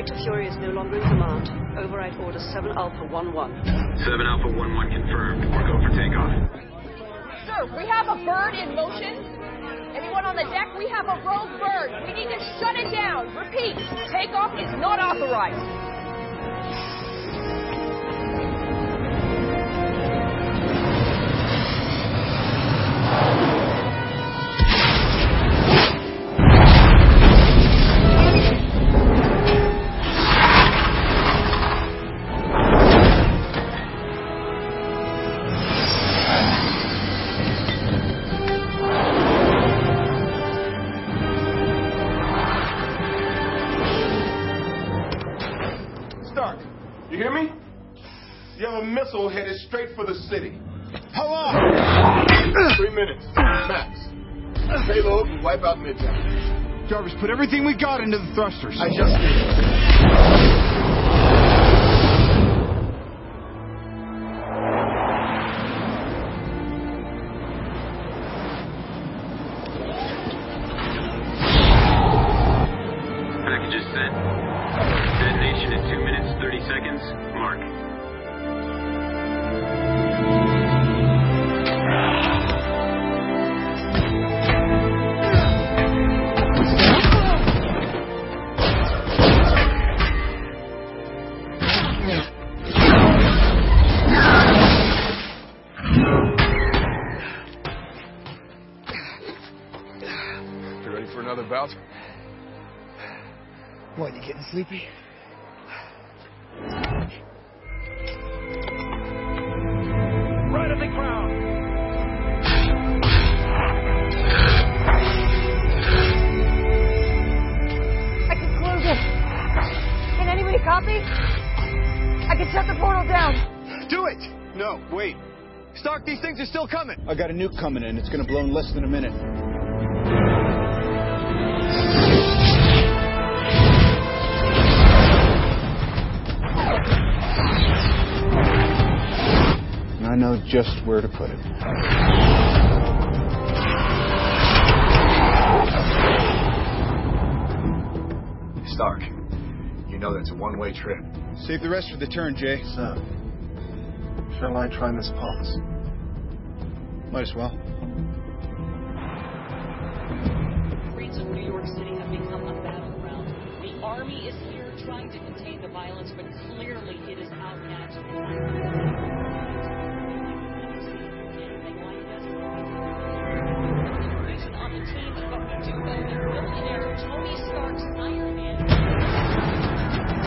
Dr. Fury is no longer in command. Override order 7 Alpha 11. 7 Alpha 11 confirmed. We're go for takeoff. Sir, we have a bird in motion. Anyone on the deck? We have a rogue bird. We need to shut it down. Repeat, takeoff is not authorized. You hear me? You have a missile headed straight for the city. How long? 3 minutes, max. Payload will wipe out Midtown. Jarvis, put everything we got into the thrusters. I just did. Packages sent. Detonation in 2 minutes, 30 seconds. Mark. You ready for another bout? What, you getting sleepy? Right of the ground. I can close it. Can anybody copy? I can shut the portal down. Do it! No, wait. Stark, these things are still coming. I got a nuke coming in. It's gonna blow in less than a minute. I know just where to put it. Stark, you know that's a one-way trip. Save the rest for the turn, Jay. So, shall I try Miss Paulus? Might as well. Streets of New York City have become a battleground. The army is here trying to contain the violence, but clearly it is outmatched.